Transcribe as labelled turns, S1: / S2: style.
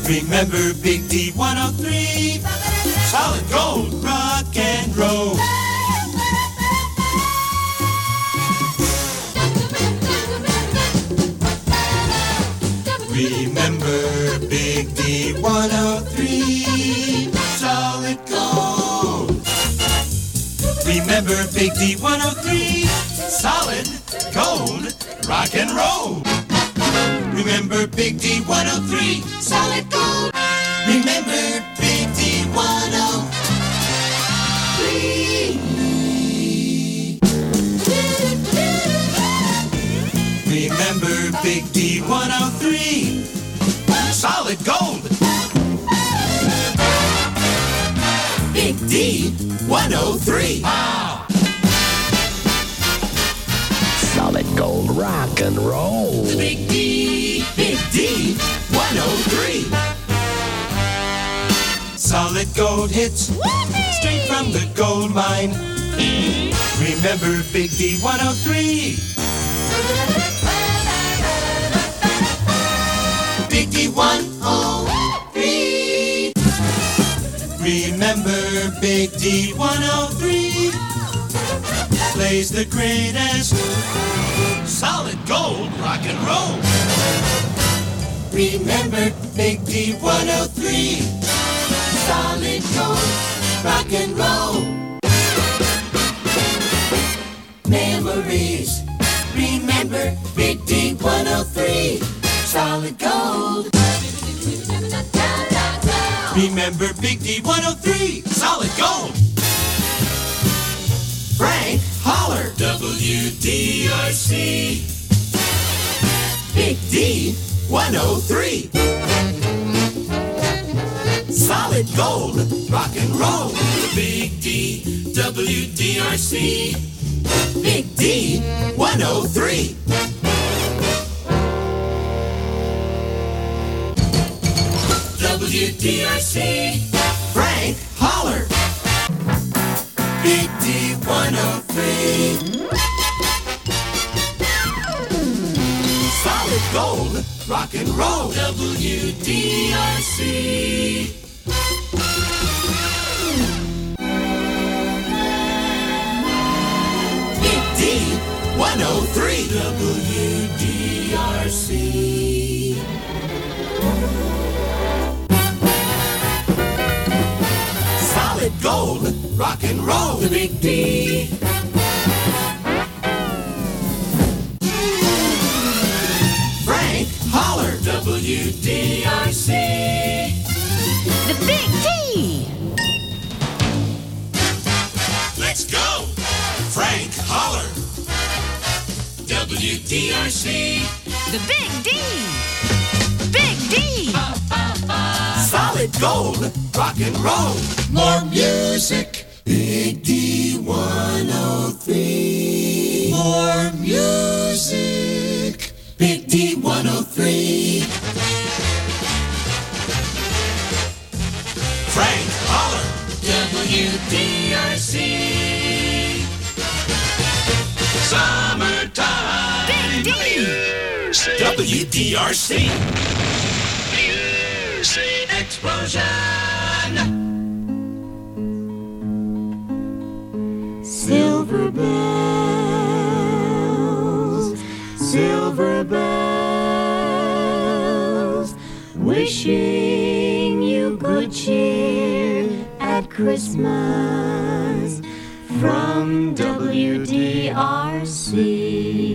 S1: Remember Big D 103, solid gold, rock and roll. Remember Big D 103, solid gold. Remember Big D 103, solid gold, rock and roll. Remember Big D 103, solid gold. Remember Big D 103. Remember Big D 103, solid gold. Big D 103. Wow.
S2: Solid gold rock and roll.
S1: Big D 103. Solid gold hits straight from the gold mine. Remember Big D 103. Big D 103. Remember Big D 103. Plays the greatest solid gold rock and roll. Remember Big D 103, solid gold rock and roll. Memories. Remember Big D 103, solid gold. Remember Big D 103, solid gold. Frank Holler, WDRC. Big D 103. Solid gold, rock and roll. Big D, WDRC. Big D 103. WDRC. Frank Holler. Big D 103. Solid gold, rock and roll. WDRC. Big D 103. WDRC. Solid gold, rock and roll. The Big D. Frank Holler, WDRC.
S3: The Big D.
S1: Let's go, Frank Holler, WDRC.
S3: The Big D. Big D.
S1: Solid gold, rock and roll. More music. Big D 103. More music. Big D 103. Frank Holler, WDRC. Summertime.
S3: Big D.
S1: WDRC. Music explosion.
S4: Silver bells, wishing you good cheer at Christmas from WDRC.